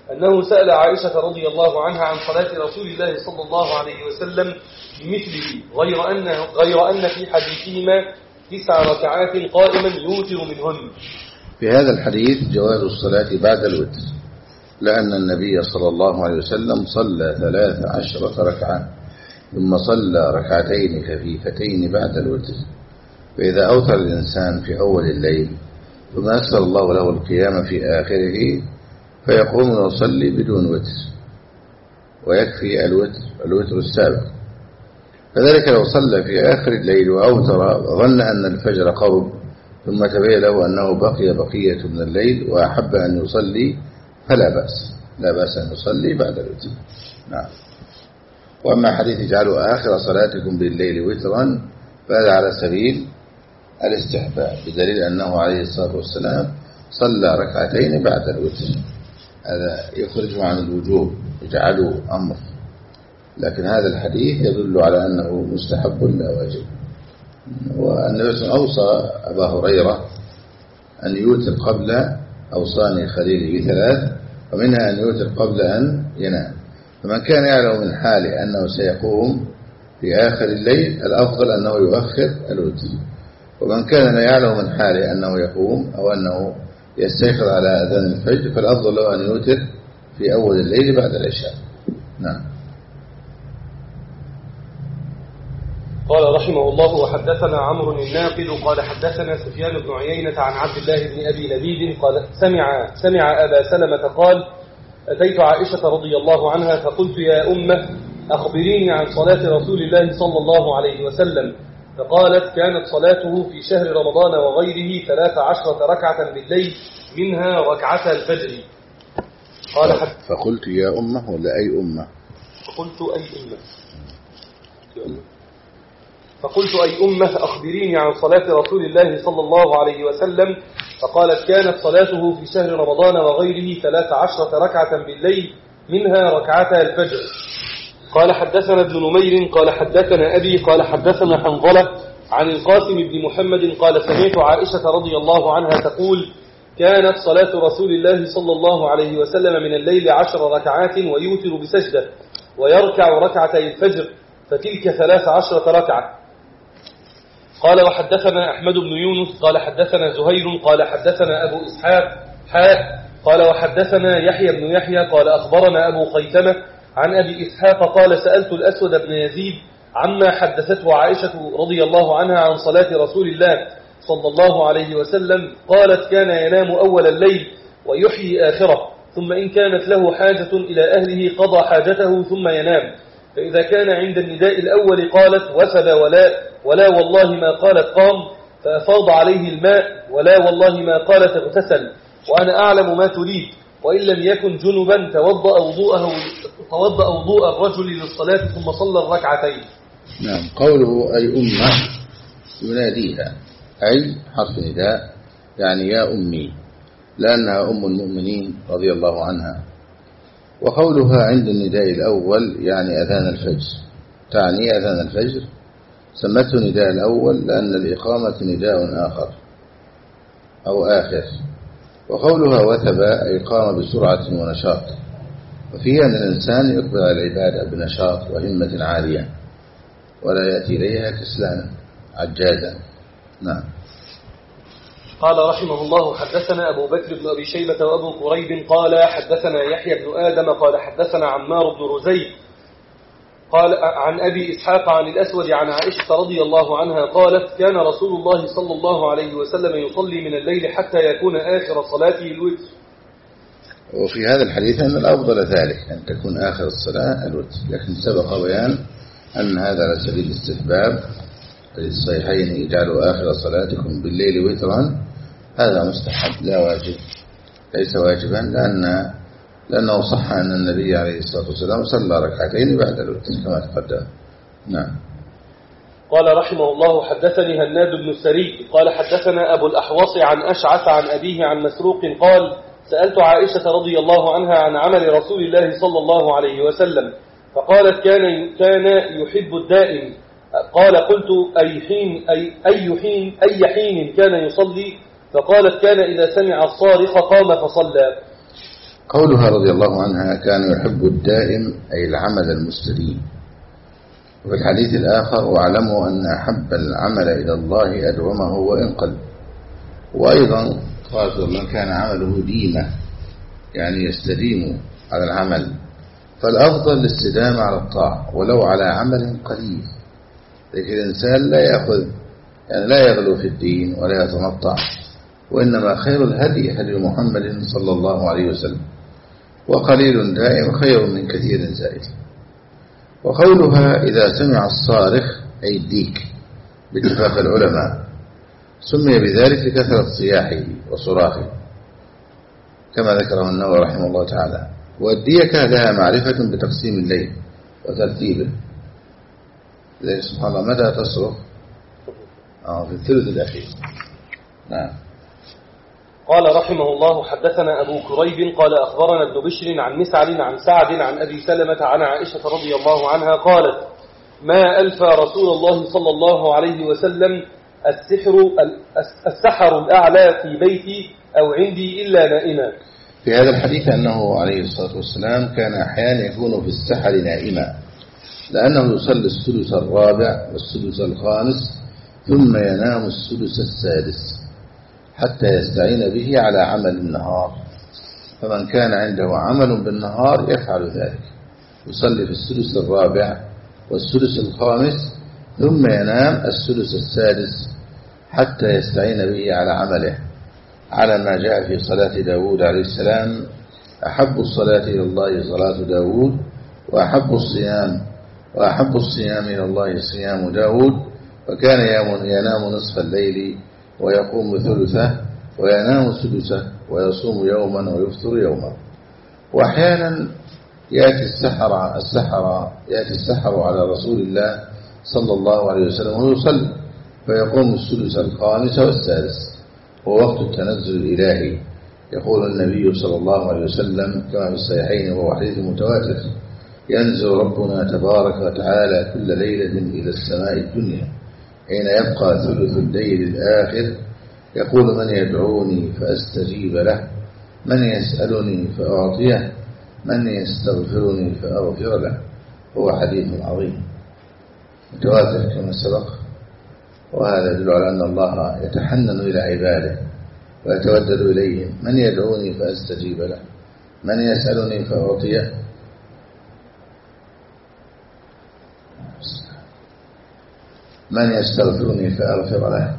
أنه سأل عائشة رضي الله عنها عن صلاة رسول الله صلى الله عليه وسلم بمثله، غير أن غير أن في حديثهما تسع ركعات قائما يوتر منهن. في هذا الحديث جواز الصلاة بعد الوتر، لأن النبي صلى الله عليه وسلم صلى ثلاث عشرة ركعة ثم صلى ركعتين خفيفتين بعد الوتر. فإذا أوتر الإنسان في أول الليل ثم أسأل الله له القيام في آخره فيقوم ويصلي بدون وتر ويكفي الوتر الوتر السابق. فذلك لو صلى في آخر الليل وأوتر وظن أن الفجر قرب ثم تبين له أنه بقي بقية من الليل وأحب أن يصلي فلا بأس لا بأس أن يصلي بعد الوتر. نعم. وأما حديث اجعلوا آخر صلاتكم بالليل وترا فهذا على سبيل الاستحباب، بدليل أنه عليه الصلاة والسلام صلى ركعتين بعد الوتر، هذا يخرجه عن الوجوب، اجعلوا أمر، لكن هذا الحديث يدل على أنه مستحب لا واجب. والنبي صلى الله عليه وسلم أوصى أبا هريرة أن يوتر قبل أوصاني خليلي بثلاث، ومنها أن يوتر قبل أن ينام. فمن كان يعلم من حاله أنه سيقوم في آخر الليل الأفضل أنه يؤخر الوتر، ومن كان لا يعلم من حاله أنه يقوم أو أنه يستيقظ على أذان الفجر فالأفضل له أن يوتر في أول الليل بعد العشاء. نعم. قال رحمه الله وحدثنا عمرو الناقد قال حدثنا سفيان بن عيينة عن عبد الله بن أبي لبيد قال سمع سمع أبا سلمة قال أتيت عائشة رضي الله عنها فقلت يا أمة أخبريني عن صلاة رسول الله صلى الله عليه وسلم، فقالت كانت صلاته في شهر رمضان وغيره ثلاث عشرة ركعة بالليل منها ركعتا الفجر. قال حد فقلت يا أمة ولا أي أمة؟ فقلت أي أمة فقلت أي أمة أخبريني عن صلاة رسول الله صلى الله عليه وسلم، فقالت كانت صلاته في شهر رمضان وغيره ثلاث عشرة ركعة بالليل منها ركعتا الفجر. قال حدثنا ابن نمير قال حدثنا أبي قال حدثنا حنظلة عن القاسم بن محمد قال سمعت عائشة رضي الله عنها تقول كانت صلاة رسول الله صلى الله عليه وسلم من الليل عشر ركعات ويوتر بسجدة ويركع ركعتي الفجر فتلك ثلاث عشرة ركعة. قال وحدثنا أحمد بن يونس قال حدثنا زهير قال حدثنا أبو إسحاق حاء قال وحدثنا يحيى بن يحيى قال أخبرنا أبو خيثمة عن أبي إسحاق قال سألت الأسود بن يزيد عما حدثته عائشة رضي الله عنها عن صلاة رسول الله صلى الله عليه وسلم، قالت كان ينام أول الليل ويحيي آخره، ثم إن كانت له حاجة إلى أهله قضى حاجته ثم ينام، فإذا كان عند النداء الأول قالت وثب ولا ولا والله ما قالت قام فأفاض عليه الماء ولا والله ما قالت اغتسل وأنا أعلم ما تريد، وإن لم يكن جنبا توضأ وضوءه توضأ وضوء الرجل للصلاة ثم صلى الركعتين. نعم. قوله أي أمة يناديها، أي حرف نداء يعني يا أمي، لأنها أم المؤمنين رضي الله عنها. وقولها عند النداء الأول يعني أذان الفجر، تعني أذان الفجر، سمته نداء الأول لأن الإقامة نداء آخر أو آخر. وقولها وثب أي قام بسرعة ونشاط، وفيه أن الإنسان يقبل على العبادة بنشاط وهمة عالية ولا يأتي إليها كسلانا عجازا. نعم. قال رحمه الله حدثنا أبو بكر بن أبي شيبة وأبو قريب قال حدثنا يحيى بن آدم قال حدثنا عمار بن رزي قال عن أبي إسحاق عن الأسود عن عائشة رضي الله عنها قالت كان رسول الله صلى الله عليه وسلم يصلي من الليل حتى يكون آخر صلاته الوتر. وفي هذا الحديث أن الأفضل ذلك أن تكون آخر الصلاة الوتر، لكن سبق بيان أن هذا على سبيل الاستحباب للصحيحين اجعلوا آخر صلاتكم بالليل وترا، هذا مستحب لا واجب، ليس واجبا، لأن لأنه صح أن النبي عليه الصلاة والسلام صلى ركعتين بعد الوتر كما تقدم. نعم. قال رحمه الله حدثني هناد بن السري قال حدثنا أبو الأحوص عن أشعث عن أبيه عن مسروق قال سألت عائشة رضي الله عنها عن عمل رسول الله صلى الله عليه وسلم، فقالت كان كان يحب الدائم. قال قلت أي حين أي أي حين أي حين كان يصلي؟ فقالت كان إذا سمع الصارخ قام فصلى. قولها رضي الله عنها كان يحب الدائم أي العمل المستديم. وفي الحديث الآخر واعلموا أن أحب العمل إلى الله أدومه وإن قل. وأيضا قال من كان عمله ديمة يعني يستديم على العمل، فالأفضل الاستدامة على الطاعة ولو على عمل قليل. لكن الإنسان لا يأخذ يعني لا يغلو في الدين ولا يتمطع، وإنما خير الهدي هدي محمد صلى الله عليه وسلم، وقليل دائم خير من كثير زائد. وقولها إذا سمع الصارخ أي الديك باتفاق العلماء، سمي بذلك لكثرة صياحه وصراخه كما ذكره النووي رحمه الله تعالى. والديكة لها معرفة بتقسيم الليل وترتيبه، لذلك سبحان الله متى تصرخ آه في الثلث الأخير. نعم. قال رحمه الله حدثنا أبو كريب قال أخبرنا ابن بشر عن مسعر عن سعد عن أبي سلمة عن عائشة رضي الله عنها قالت ما ألفى رسول الله صلى الله عليه وسلم السحر, السحر الأعلى في بيتي أو عندي إلا نائما. في هذا الحديث أنه عليه الصلاة والسلام كان أحيانا يكون في السحر نائما، لأنه يصلي السدس الرابع والسدس الخامس ثم ينام السدس السادس حتى يستعين به على عمل النهار. فمن كان عنده عمل بالنهار يفعل ذلك، يصلي في السدس الرابع والسدس الخامس ثم ينام السدس السادس حتى يستعين به على عمله، على ما جاء في صلاة داود عليه السلام أحب الصلاة إلى الله صلاة داود وأحب الصيام وأحب الصيام إلى الله صيام داود، وكان ينام نصف الليل ويقوم ثلثه وينام سدسه ويصوم يوما ويفطر يوما. وأحيانا يأتي السحر السحر يأتي السحر على رسول الله صلى الله عليه وسلم ويصلي فيقوم السدس الخامس والسادس ووقت التنزل الإلهي. يقول النبي صلى الله عليه وسلم كما في الصحيحين وهو حديث متواتر ينزل ربنا تبارك وتعالى كل ليلة إلى السماء الدنيا حين يبقى ثلث الليل الآخر يقول من يدعوني فأستجيب له، من يسألني فأعطيه، من يستغفرني فأغفر له. هو حديث عظيم متواتر كما سبق، وهذا يدل على أن الله يتحنن إلى عباده ويتودد إليهم. من يدعوني فأستجيب له، من يسألني فأعطيه، من يستغفرني فأغفر له.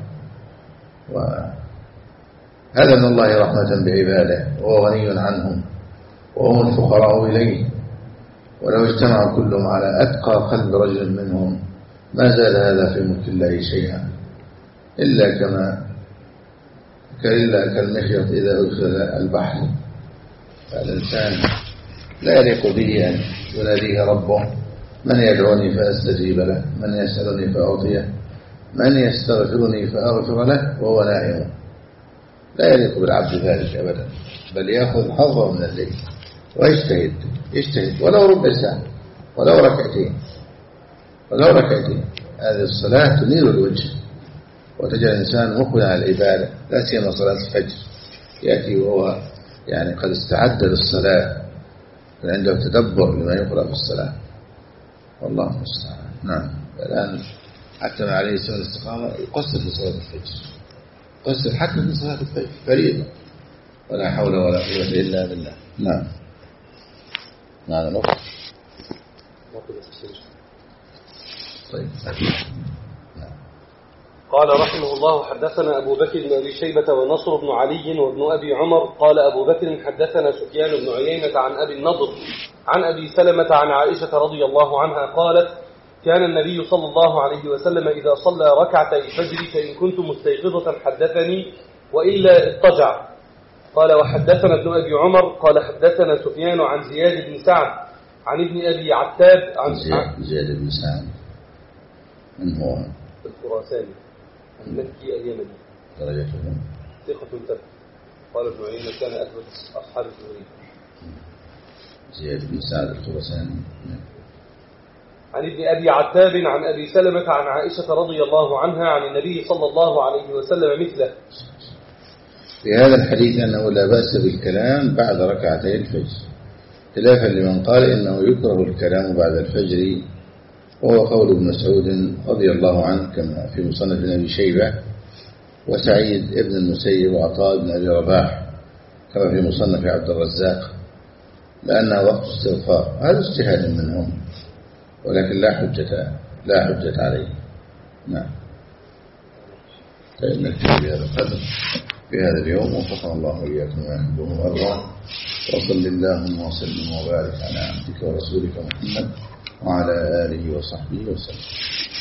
وهذا من الله رحمة بعباده وهو غني عنهم وهم الفقراء إليه، ولو اجتمع كلهم على أتقى قلب رجل منهم ما زال هذا في ملك الله شيئا إلا كما إلا كالمخيط إذا أدخل البحر. فالإنسان لا يليق به أن يناديه ربه من يدعوني فأستجيب له، من يسألني فأعطيه، من يستغفرني فأغفر له وهو نائم. لا يليق بالعبد ذلك أبدا، بل يأخذ حظه من الليل ويجتهد يجتهد ولو ربع ساعة ولو ركعتين ولو ركعتين. هذه الصلاة تنير الوجه وتجعل الإنسان مقبلا على العبادة، لا سيما صلاة الفجر يأتي وهو يعني قد استعد للصلاة عنده تدبر لما يقرأ في الصلاة. والله المستعان. نعم. الآن حتى عليه السلام الاستقامة يقصر في صلاة الفجر، يقصر حتى في صلاة الفجر فريضة، ولا حول ولا قوة إلا بالله. نعم. نعم. نقطة. طيب. قال رحمه الله حدثنا أبو بكر بن أبي شيبة ونصر بن علي وابن أبي عمر قال أبو بكر حدثنا سفيان بن عيينة عن أبي النضر عن أبي سلمة عن عائشة رضي الله عنها قالت كان النبي صلى الله عليه وسلم إذا صلى ركعتي الفجر فإن كنت مستيقظة حدثني وإلا اضطجع. قال وحدثنا ابن أبي عمر قال حدثنا سفيان عن زياد بن سعد عن ابن أبي عتاب عن زياد بن سعد من هو الخراساني المكي اليمني درجته ثقة ثبت. قال ابن عيينة كان أثبت أصحاب الزهري. زياد بن سعد الخراساني عن ابن أبي عتاب عن أبي سلمة عن عائشة رضي الله عنها عن النبي صلى الله عليه وسلم مثله. في هذا الحديث أنه لا بأس بالكلام بعد ركعتي الفجر، خلافا لمن قال إنه يكره الكلام بعد الفجر، وهو قول ابن مسعود رضي الله عنه كما في مصنف بن أبي شيبة، وسعيد ابن المسيب وعطاء بن أبي رباح كما في مصنف عبد الرزاق، لأنها وقت استغفار. هذا اجتهاد منهم، ولكن لا حجة لا حجة عليه. نعم. طيب نكتفي بهذا القدر في هذا اليوم، وفقنا الله وإياكم ما يحبه ويرضاه، وصل اللهم وسلم وبارك على عبدك ورسولك محمد وعلى آله وصحبه وسلم.